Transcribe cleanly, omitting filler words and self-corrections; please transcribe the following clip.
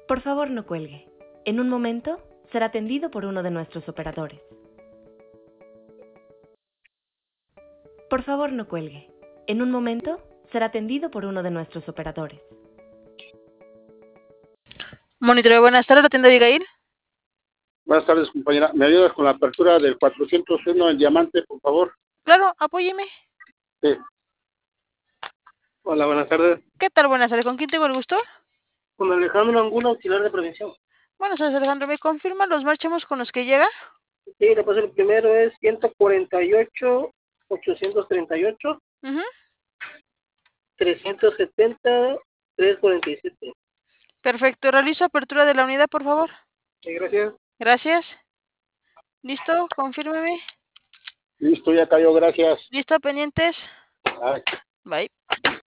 Por favor, no cuelgue. En un momento será atendido por uno de nuestros operadores. Por favor, no cuelgue. En un momento será atendido por uno de nuestros operadores. Monitoreo, buenas tardes, la tienda Abigail. Buenas tardes, compañera. ¿Me ayudas con la apertura del 401 en Diamante, por favor? Claro, apóyeme. Sí. Hola, buenas tardes. ¿Qué tal? Buenas tardes, ¿con quién tengo el gusto? Con Alejandro Angulo, auxiliar de prevención. Buenas tardes, Alejandro, ¿me confirma los marchamos con los que llega? Sí, le paso el primero, es 148,838, 370, 347. Perfecto, realizo apertura de la unidad, por favor. Sí, gracias. Gracias. ¿Listo? Confírmeme. Listo, ya cayó, gracias. ¿Listo? ¿Pendientes? Ay. Bye.